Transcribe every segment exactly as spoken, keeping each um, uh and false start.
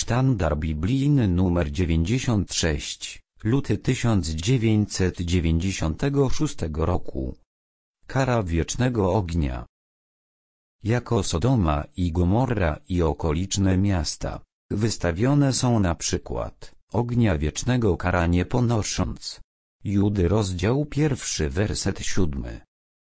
Sztandar biblijny numer dziewięćdziesiąt sześć, luty tysiąc dziewięćset dziewięćdziesiątego szóstego roku. Kara wiecznego ognia. Jako Sodoma i Gomorra i okoliczne miasta, wystawione są na przykład ognia wiecznego kara nie ponosząc. Judy rozdział pierwszy werset siódmy.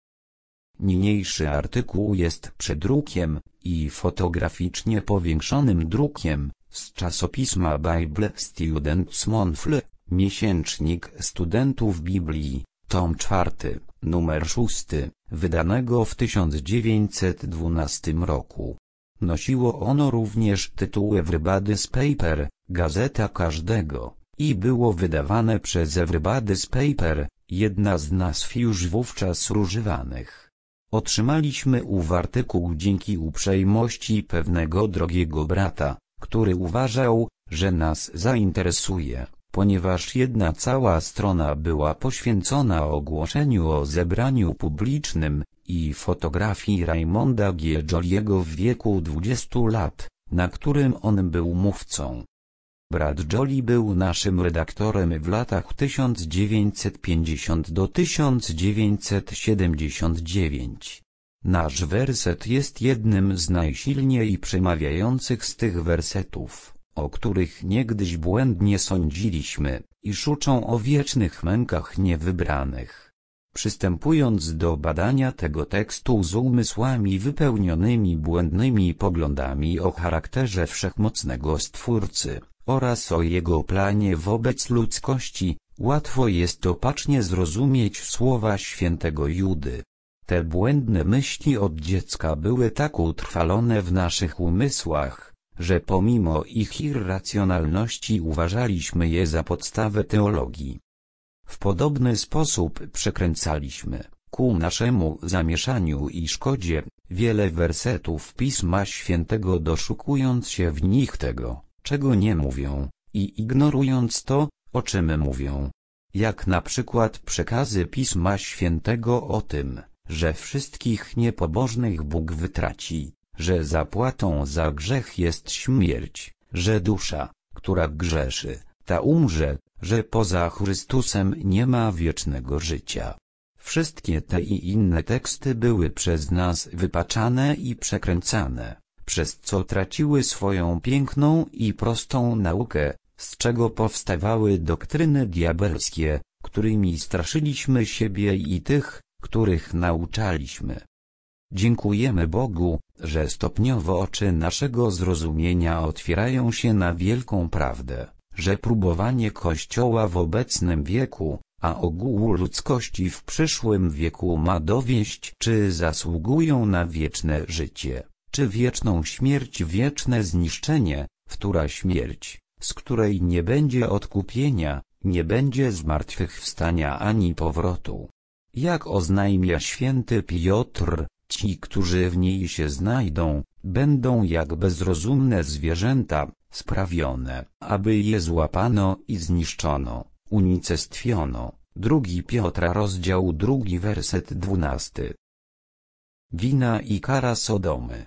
Niniejszy artykuł jest przedrukiem i fotograficznie powiększonym drukiem z czasopisma Bible Students Monthly, miesięcznik studentów Biblii, tom czwarty, numer szósty, wydanego w tysiąc dziewięćset dwunastym roku. Nosiło ono również tytuł Everybody's Paper, Gazeta Każdego, i było wydawane przez Everybody's Paper, jedna z nazw już wówczas używanych. Otrzymaliśmy ów artykuł dzięki uprzejmości pewnego drogiego brata, który uważał, że nas zainteresuje, ponieważ jedna cała strona była poświęcona ogłoszeniu o zebraniu publicznym i fotografii Raymonda G. Jolliego w wieku dwudziestu lat, na którym on był mówcą. Brat Jolly był naszym redaktorem w latach tysiąc dziewięćset pięćdziesiątym do tysiąc dziewięćset siedemdziesiątego dziewiątego. Nasz werset jest jednym z najsilniej przemawiających z tych wersetów, o których niegdyś błędnie sądziliśmy, iż uczą o wiecznych mękach niewybranych. Przystępując do badania tego tekstu z umysłami wypełnionymi błędnymi poglądami o charakterze wszechmocnego Stwórcy oraz o Jego planie wobec ludzkości, łatwo jest opacznie zrozumieć słowa świętego Judy. Te błędne myśli od dziecka były tak utrwalone w naszych umysłach, że pomimo ich irracjonalności uważaliśmy je za podstawę teologii. W podobny sposób przekręcaliśmy, ku naszemu zamieszaniu i szkodzie, wiele wersetów Pisma Świętego, doszukując się w nich tego, czego nie mówią, i ignorując to, o czym mówią. Jak na przykład przekazy Pisma Świętego o tym, że wszystkich niepobożnych Bóg wytraci, że zapłatą za grzech jest śmierć, że dusza, która grzeszy, ta umrze, że poza Chrystusem nie ma wiecznego życia. Wszystkie te i inne teksty były przez nas wypaczane i przekręcane, przez co traciły swoją piękną i prostą naukę, z czego powstawały doktryny diabelskie, którymi straszyliśmy siebie i tych, których nauczaliśmy. Dziękujemy Bogu, że stopniowo oczy naszego zrozumienia otwierają się na wielką prawdę, że próbowanie Kościoła w obecnym wieku, a ogółu ludzkości w przyszłym wieku ma dowieść, czy zasługują na wieczne życie, czy wieczną śmierć, wieczne zniszczenie, wtóra śmierć, z której nie będzie odkupienia, nie będzie zmartwychwstania ani powrotu. Jak oznajmia święty Piotr, ci, którzy w niej się znajdą, będą jak bezrozumne zwierzęta, sprawione, aby je złapano i zniszczono, unicestwiono. Drugi Piotra rozdział drugi werset dwunasty. Wina i kara Sodomy.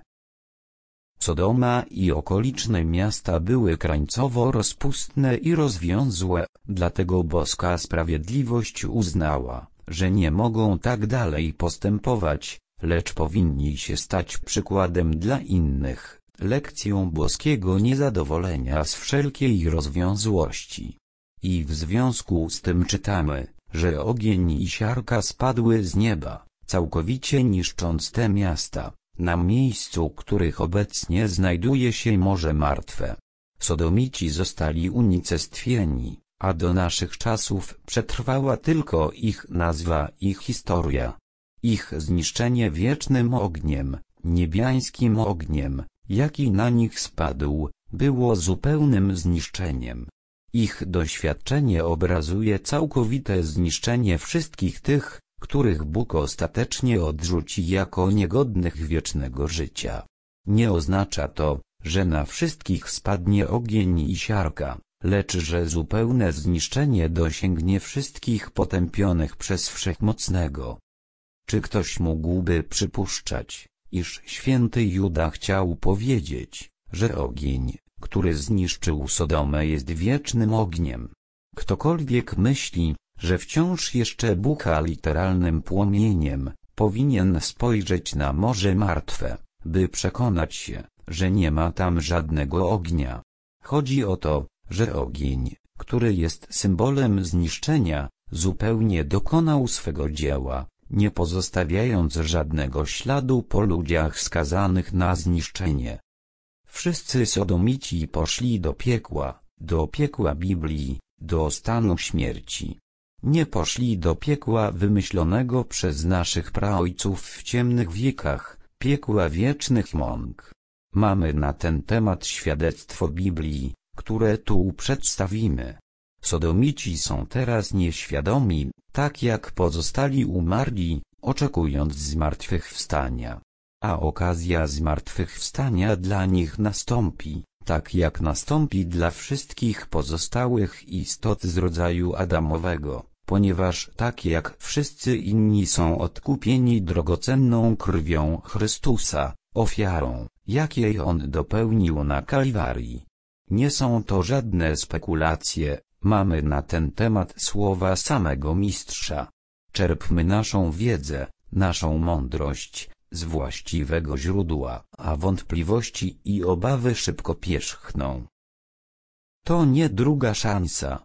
Sodoma i okoliczne miasta były krańcowo rozpustne i rozwiązłe, dlatego boska sprawiedliwość uznała, że nie mogą tak dalej postępować, lecz powinni się stać przykładem dla innych, lekcją boskiego niezadowolenia z wszelkiej rozwiązłości. I w związku z tym czytamy, że ogień i siarka spadły z nieba, całkowicie niszcząc te miasta, na miejscu których obecnie znajduje się Morze Martwe. Sodomici zostali unicestwieni, a do naszych czasów przetrwała tylko ich nazwa i historia. Ich zniszczenie wiecznym ogniem, niebiańskim ogniem, jaki na nich spadł, było zupełnym zniszczeniem. Ich doświadczenie obrazuje całkowite zniszczenie wszystkich tych, których Bóg ostatecznie odrzuci jako niegodnych wiecznego życia. Nie oznacza to, że na wszystkich spadnie ogień i siarka, lecz że zupełne zniszczenie dosięgnie wszystkich potępionych przez Wszechmocnego. Czy ktoś mógłby przypuszczać, iż święty Juda chciał powiedzieć, że ogień, który zniszczył Sodomę, jest wiecznym ogniem. Ktokolwiek myśli, że wciąż jeszcze bucha literalnym płomieniem, powinien spojrzeć na Morze Martwe, by przekonać się, że nie ma tam żadnego ognia. Chodzi o to, że ogień, który jest symbolem zniszczenia, zupełnie dokonał swego dzieła, nie pozostawiając żadnego śladu po ludziach skazanych na zniszczenie. Wszyscy sodomici poszli do piekła, do piekła Biblii, do stanu śmierci. Nie poszli do piekła wymyślonego przez naszych praojców w ciemnych wiekach, piekła wiecznych mąk. Mamy na ten temat świadectwo Biblii, które tu przedstawimy. Sodomici są teraz nieświadomi, tak jak pozostali umarli, oczekując zmartwychwstania. A okazja zmartwychwstania dla nich nastąpi, tak jak nastąpi dla wszystkich pozostałych istot z rodzaju Adamowego, ponieważ tak jak wszyscy inni są odkupieni drogocenną krwią Chrystusa, ofiarą, jakiej On dopełnił na Kalwarii. Nie są to żadne spekulacje, mamy na ten temat słowa samego Mistrza. Czerpmy naszą wiedzę, naszą mądrość z właściwego źródła, a wątpliwości i obawy szybko pierzchną. To nie druga szansa.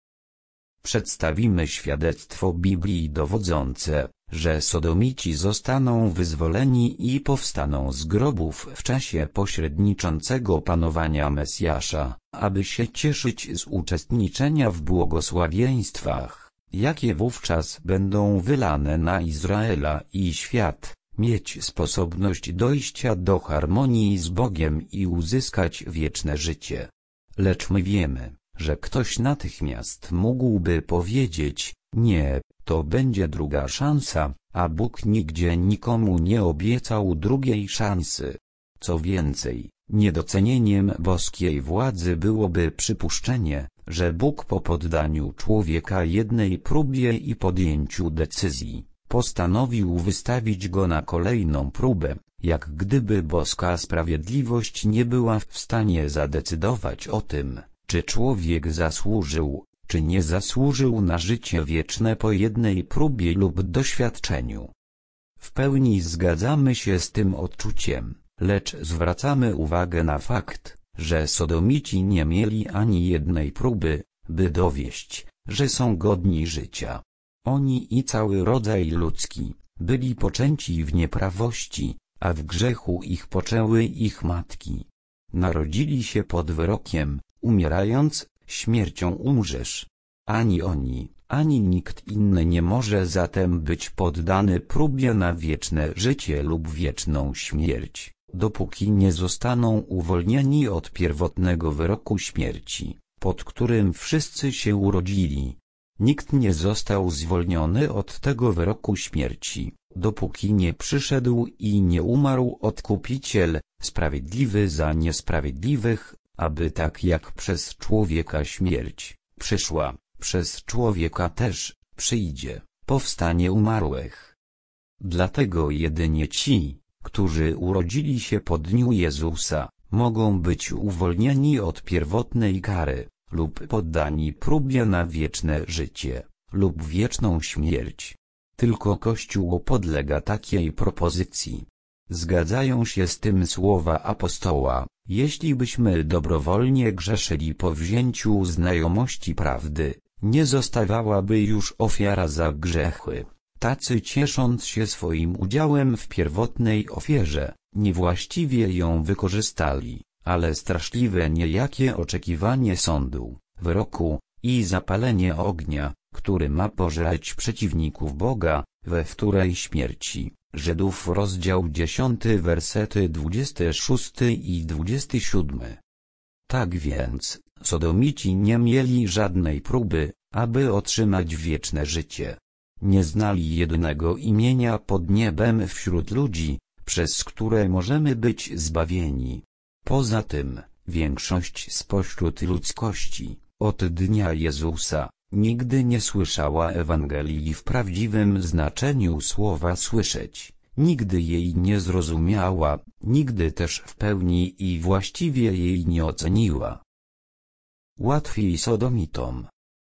Przedstawimy świadectwo Biblii dowodzące, że sodomici zostaną wyzwoleni i powstaną z grobów w czasie pośredniczącego panowania Mesjasza, aby się cieszyć z uczestniczenia w błogosławieństwach, jakie wówczas będą wylane na Izraela i świat, mieć sposobność dojścia do harmonii z Bogiem i uzyskać wieczne życie. Lecz my wiemy, że ktoś natychmiast mógłby powiedzieć, nie, to będzie druga szansa, a Bóg nigdzie nikomu nie obiecał drugiej szansy. Co więcej, niedocenieniem boskiej władzy byłoby przypuszczenie, że Bóg po poddaniu człowieka jednej próbie i podjęciu decyzji, postanowił wystawić go na kolejną próbę, jak gdyby boska sprawiedliwość nie była w stanie zadecydować o tym, czy człowiek zasłużył, czy nie zasłużył na życie wieczne po jednej próbie lub doświadczeniu. W pełni zgadzamy się z tym odczuciem, lecz zwracamy uwagę na fakt, że sodomici nie mieli ani jednej próby, by dowieść, że są godni życia. Oni i cały rodzaj ludzki byli poczęci w nieprawości, a w grzechu ich poczęły ich matki. Narodzili się pod wyrokiem, umierając, śmiercią umrzesz. Ani oni, ani nikt inny nie może zatem być poddany próbie na wieczne życie lub wieczną śmierć, dopóki nie zostaną uwolnieni od pierwotnego wyroku śmierci, pod którym wszyscy się urodzili. Nikt nie został zwolniony od tego wyroku śmierci, dopóki nie przyszedł i nie umarł Odkupiciel, sprawiedliwy za niesprawiedliwych, aby tak jak przez człowieka śmierć przyszła, przez człowieka też przyjdzie powstanie umarłych. Dlatego jedynie ci, którzy urodzili się po dniu Jezusa, mogą być uwolnieni od pierwotnej kary, lub poddani próbie na wieczne życie, lub wieczną śmierć. Tylko Kościół podlega takiej propozycji. Zgadzają się z tym słowa apostoła: jeśli byśmy dobrowolnie grzeszyli po wzięciu znajomości prawdy, nie zostawałaby już ofiara za grzechy. Tacy, ciesząc się swoim udziałem w pierwotnej ofierze, niewłaściwie ją wykorzystali, ale straszliwe niejakie oczekiwanie sądu, wyroku i zapalenie ognia, który ma pożreć przeciwników Boga, we wtórej śmierci. Żydów rozdział dziesiąty wersety dwudziesty szósty i dwudziesty siódmy. Tak więc, sodomici nie mieli żadnej próby, aby otrzymać wieczne życie. Nie znali jedynego imienia pod niebem wśród ludzi, przez które możemy być zbawieni. Poza tym, większość spośród ludzkości, od dnia Jezusa, nigdy nie słyszała Ewangelii w prawdziwym znaczeniu słowa słyszeć, nigdy jej nie zrozumiała, nigdy też w pełni i właściwie jej nie oceniła. Łatwiej Sodomitom.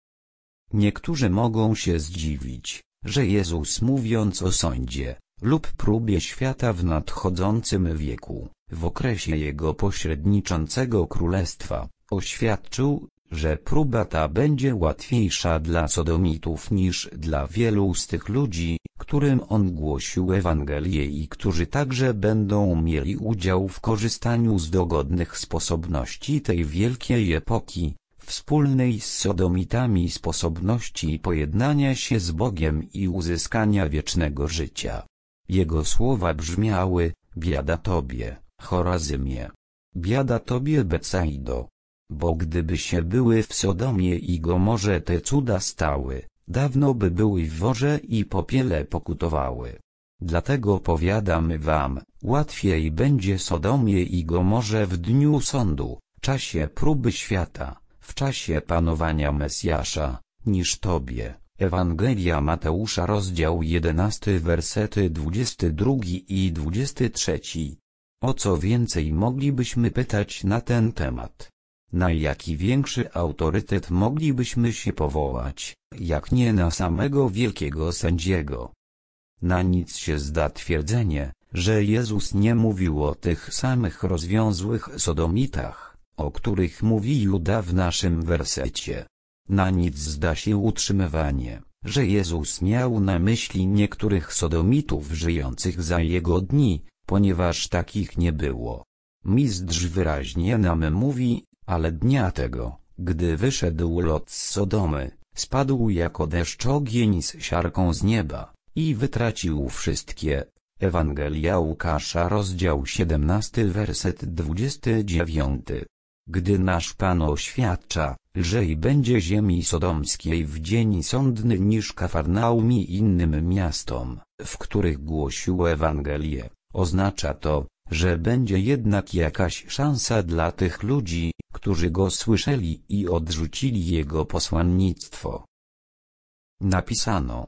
Niektórzy mogą się zdziwić, że Jezus, mówiąc o sądzie lub próbie świata w nadchodzącym wieku, w okresie Jego pośredniczącego królestwa, oświadczył, że próba ta będzie łatwiejsza dla Sodomitów niż dla wielu z tych ludzi, którym On głosił Ewangelię i którzy także będą mieli udział w korzystaniu z dogodnych sposobności tej wielkiej epoki, wspólnej z Sodomitami sposobności pojednania się z Bogiem i uzyskania wiecznego życia. Jego słowa brzmiały: biada tobie, Chorazymie! Biada tobie, Betsaido! Bo gdyby się były w Sodomie i Gomorze te cuda stały, dawno by były w worze i popiele pokutowały. Dlatego powiadam wam, łatwiej będzie Sodomie i Gomorze w dniu sądu, czasie próby świata, w czasie panowania Mesjasza, niż tobie. Ewangelia Mateusza, rozdział jedenasty, wersety dwudziesty drugi i dwudziesty trzeci. O co więcej moglibyśmy pytać na ten temat? Na jaki większy autorytet moglibyśmy się powołać, jak nie na samego wielkiego sędziego? Na nic się zda twierdzenie, że Jezus nie mówił o tych samych rozwiązłych Sodomitach, o których mówi Juda w naszym wersecie. Na nic zda się utrzymywanie, że Jezus miał na myśli niektórych Sodomitów żyjących za Jego dni, ponieważ takich nie było. Mistrz wyraźnie nam mówi: ale dnia tego, gdy wyszedł Lot z Sodomy, spadł jako deszcz ogień z siarką z nieba, i wytracił wszystkie. Ewangelia Łukasza, rozdział siedemnasty, werset dwudziesty dziewiąty. Gdy nasz Pan oświadcza, lżej będzie ziemi sodomskiej w dzień sądny niż Kafarnaum i innym miastom, w których głosił Ewangelię, oznacza to, że będzie jednak jakaś szansa dla tych ludzi, którzy go słyszeli i odrzucili jego posłannictwo. Napisano: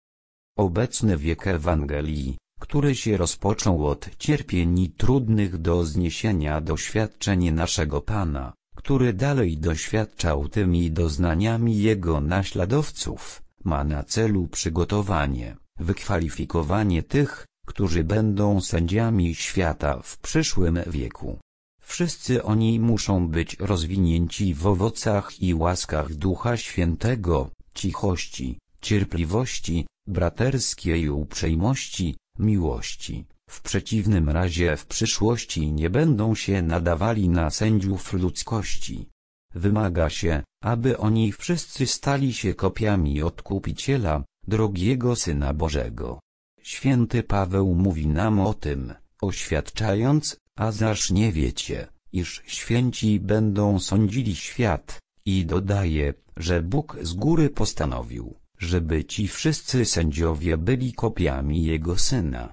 obecny wiek Ewangelii, który się rozpoczął od cierpień trudnych do zniesienia doświadczeń naszego Pana, który dalej doświadczał tymi doznaniami Jego naśladowców, ma na celu przygotowanie, wykwalifikowanie tych, którzy będą sędziami świata w przyszłym wieku. Wszyscy oni muszą być rozwinięci w owocach i łaskach Ducha Świętego, cichości, cierpliwości, braterskiej uprzejmości, miłości. W przeciwnym razie w przyszłości nie będą się nadawali na sędziów ludzkości. Wymaga się, aby oni wszyscy stali się kopiami Odkupiciela, drogiego Syna Bożego. Święty Paweł mówi nam o tym, oświadczając: a zaż nie wiecie, iż święci będą sądzili świat, i dodaje, że Bóg z góry postanowił, żeby ci wszyscy sędziowie byli kopiami Jego Syna.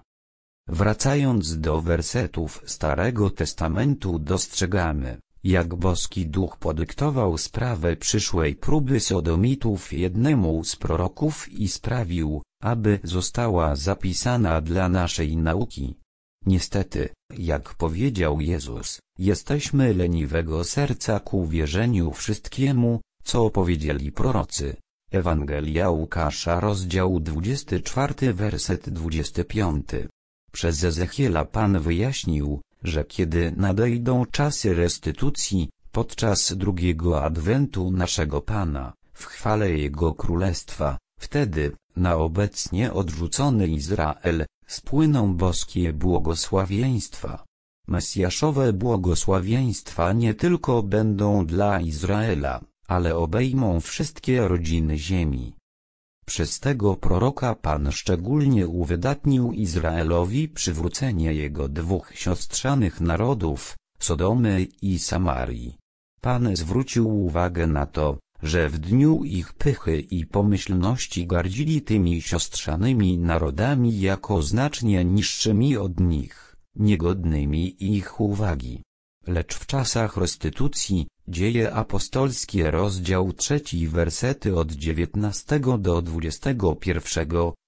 Wracając do wersetów Starego Testamentu, dostrzegamy, jak boski duch podyktował sprawę przyszłej próby Sodomitów jednemu z proroków i sprawił, aby została zapisana dla naszej nauki. Niestety, jak powiedział Jezus, jesteśmy leniwego serca ku wierzeniu wszystkiemu, co powiedzieli prorocy. Ewangelia Łukasza, rozdział dwudziesty czwarty, werset dwudziesty piąty. Przez Ezechiela Pan wyjaśnił, że kiedy nadejdą czasy restytucji, podczas drugiego adwentu naszego Pana, w chwale Jego Królestwa, wtedy, na obecnie odrzucony Izrael, spłyną boskie błogosławieństwa. Mesjaszowe błogosławieństwa nie tylko będą dla Izraela, ale obejmą wszystkie rodziny ziemi. Przez tego proroka Pan szczególnie uwydatnił Izraelowi przywrócenie jego dwóch siostrzanych narodów, Sodomy i Samarii. Pan zwrócił uwagę na to, że w dniu ich pychy i pomyślności gardzili tymi siostrzanymi narodami jako znacznie niższymi od nich, niegodnymi ich uwagi. Lecz w czasach restytucji, Dzieje apostolskie, rozdział trzeci, wersety od dziewiętnastego do dwudziestego pierwszego,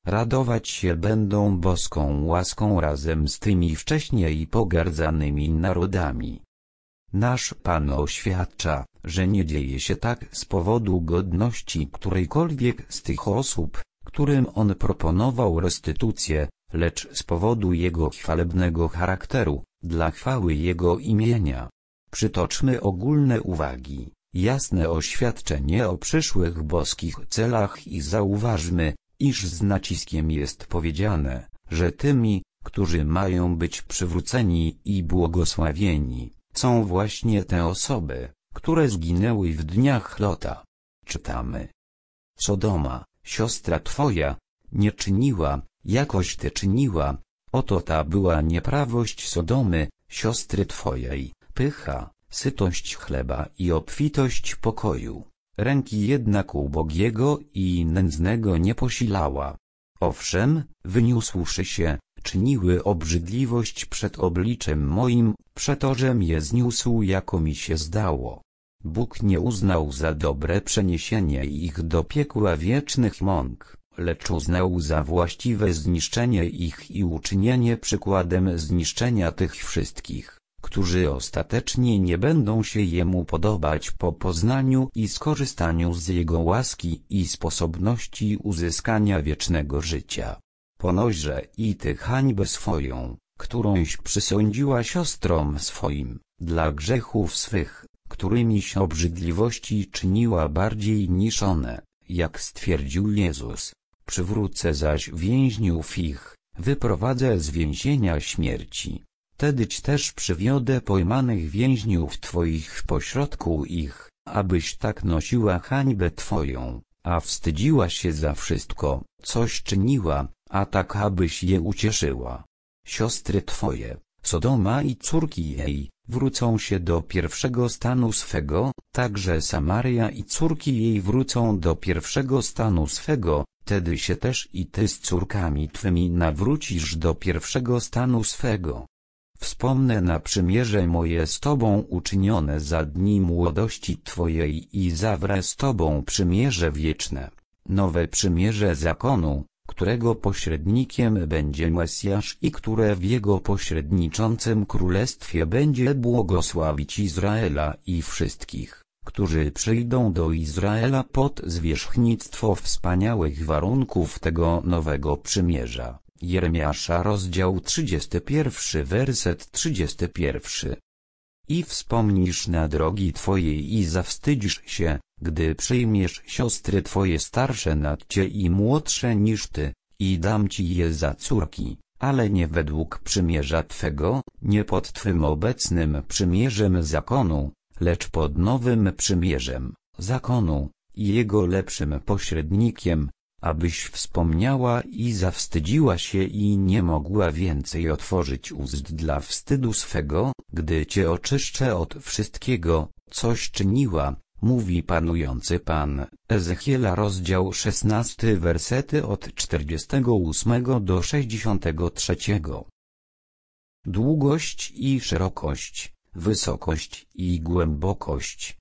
radować się będą boską łaską razem z tymi wcześniej pogardzanymi narodami. Nasz Pan oświadcza, że nie dzieje się tak z powodu godności którejkolwiek z tych osób, którym On proponował restytucję, lecz z powodu Jego chwalebnego charakteru, dla chwały Jego imienia. Przytoczmy ogólne uwagi, jasne oświadczenie o przyszłych boskich celach i zauważmy, iż z naciskiem jest powiedziane, że tymi, którzy mają być przywróceni i błogosławieni, są właśnie te osoby, które zginęły w dniach Lota. Czytamy: Sodoma, siostra twoja, nie czyniła, jakoś ty czyniła, oto ta była nieprawość Sodomy, siostry twojej, pycha, sytość chleba i obfitość pokoju. Ręki jednak ubogiego i nędznego nie posilała. Owszem, wyniósłszy się, czyniły obrzydliwość przed obliczem moim, przetorzem je zniósł jako mi się zdało. Bóg nie uznał za dobre przeniesienie ich do piekła wiecznych mąk, lecz uznał za właściwe zniszczenie ich i uczynienie przykładem zniszczenia tych wszystkich, którzy ostatecznie nie będą się Jemu podobać po poznaniu i skorzystaniu z Jego łaski i sposobności uzyskania wiecznego życia. Ponośże i Ty hańbę swoją, którąś przysądziła siostrom swoim, dla grzechów swych, którymiś obrzydliwości czyniła bardziej niż one, jak stwierdził Jezus. Przywrócę zaś więźniów ich, wyprowadzę z więzienia śmierci. Wtedyć też przywiodę pojmanych więźniów Twoich w pośrodku ich, abyś tak nosiła hańbę Twoją, a wstydziła się za wszystko, coś czyniła, a tak abyś je ucieszyła. Siostry Twoje, Sodoma i córki jej, wrócą się do pierwszego stanu swego, także Samaria i córki jej wrócą do pierwszego stanu swego, wtedy się też i Ty z córkami Twymi nawrócisz do pierwszego stanu swego. Wspomnę na przymierze moje z Tobą uczynione za dni młodości Twojej i zawrę z Tobą przymierze wieczne, nowe przymierze zakonu, którego pośrednikiem będzie Mesjasz i które w Jego pośredniczącym królestwie będzie błogosławić Izraela i wszystkich, którzy przyjdą do Izraela pod zwierzchnictwo wspaniałych warunków tego nowego przymierza. Jeremiasza rozdział trzydziesty pierwszy werset trzydziesty pierwszy. I wspomnisz na drogi Twojej i zawstydzisz się, gdy przyjmiesz siostry Twoje starsze nad Cię i młodsze niż Ty, i dam Ci je za córki, ale nie według przymierza Twego, nie pod Twym obecnym przymierzem zakonu, lecz pod nowym przymierzem zakonu, i jego lepszym pośrednikiem, abyś wspomniała i zawstydziła się i nie mogła więcej otworzyć ust dla wstydu swego, gdy Cię oczyszczę od wszystkiego, coś czyniła, mówi panujący Pan. Ezechiela rozdział szesnasty wersety od czterdziestego ósmego do sześćdziesiątego trzeciego. Długość i szerokość, wysokość i głębokość.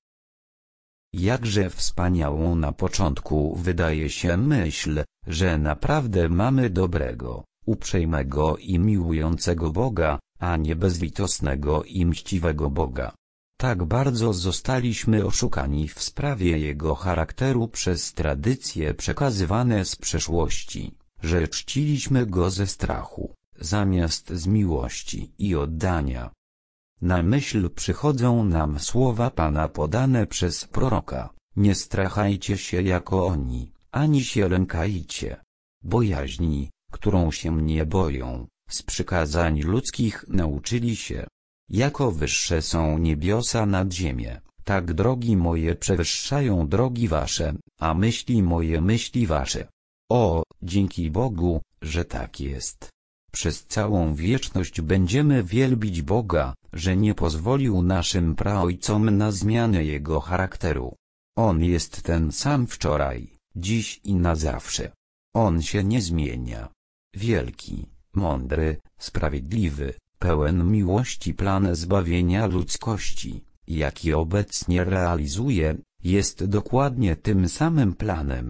Jakże wspaniałą na początku wydaje się myśl, że naprawdę mamy dobrego, uprzejmego i miłującego Boga, a nie bezlitosnego i mściwego Boga. Tak bardzo zostaliśmy oszukani w sprawie Jego charakteru przez tradycje przekazywane z przeszłości, że czciliśmy Go ze strachu, zamiast z miłości i oddania. Na myśl przychodzą nam słowa Pana podane przez proroka: nie strachajcie się jako oni, ani się lękajcie. Bojaźni, którą się nie boją, z przykazań ludzkich nauczyli się. Jako wyższe są niebiosa nad ziemię, tak drogi moje przewyższają drogi wasze, a myśli moje myśli wasze. O, dzięki Bogu, że tak jest. Przez całą wieczność będziemy wielbić Boga, że nie pozwolił naszym praojcom na zmianę Jego charakteru. On jest ten sam wczoraj, dziś i na zawsze. On się nie zmienia. Wielki, mądry, sprawiedliwy, pełen miłości plan zbawienia ludzkości, jaki obecnie realizuje, jest dokładnie tym samym planem,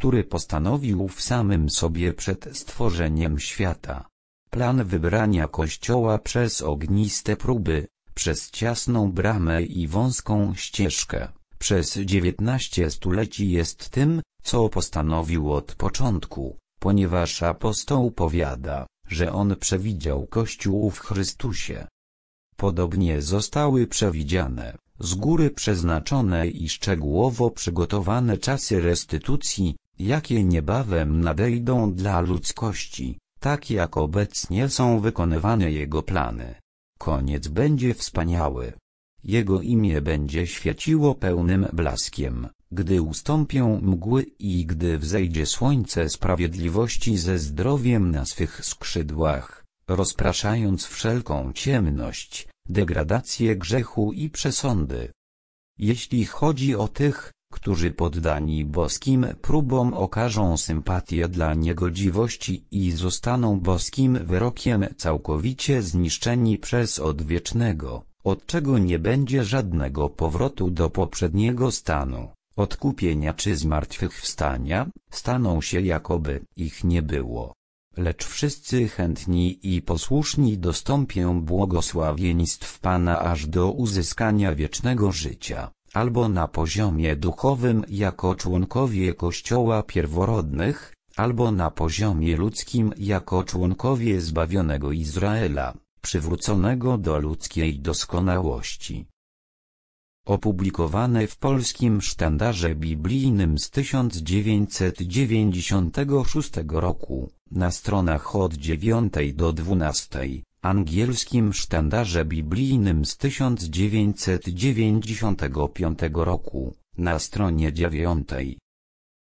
który postanowił w samym sobie przed stworzeniem świata. Plan wybrania Kościoła przez ogniste próby, przez ciasną bramę i wąską ścieżkę, przez dziewiętnaście stuleci jest tym, co postanowił od początku, ponieważ apostoł powiada, że on przewidział Kościół w Chrystusie. Podobnie zostały przewidziane, z góry przeznaczone i szczegółowo przygotowane czasy restytucji, jakie niebawem nadejdą dla ludzkości, tak jak obecnie są wykonywane Jego plany. Koniec będzie wspaniały. Jego imię będzie świeciło pełnym blaskiem, gdy ustąpią mgły i gdy wzejdzie słońce sprawiedliwości ze zdrowiem na swych skrzydłach, rozpraszając wszelką ciemność, degradację grzechu i przesądy. Jeśli chodzi o tych, którzy poddani boskim próbom okażą sympatię dla niegodziwości i zostaną boskim wyrokiem całkowicie zniszczeni przez odwiecznego, od czego nie będzie żadnego powrotu do poprzedniego stanu, odkupienia czy zmartwychwstania, staną się jakoby ich nie było. Lecz wszyscy chętni i posłuszni dostąpią błogosławieństw Pana aż do uzyskania wiecznego życia, albo na poziomie duchowym jako członkowie Kościoła pierworodnych, albo na poziomie ludzkim jako członkowie zbawionego Izraela, przywróconego do ludzkiej doskonałości. Opublikowane w Polskim Sztandarze Biblijnym z tysiąc dziewięćset dziewięćdziesiątego szóstego roku, na stronach od dziewiątej do dwunastej, Angielskim Sztandarze Biblijnym z tysiąc dziewięćset dziewięćdziesiątego piątego roku, na stronie dziewiątej.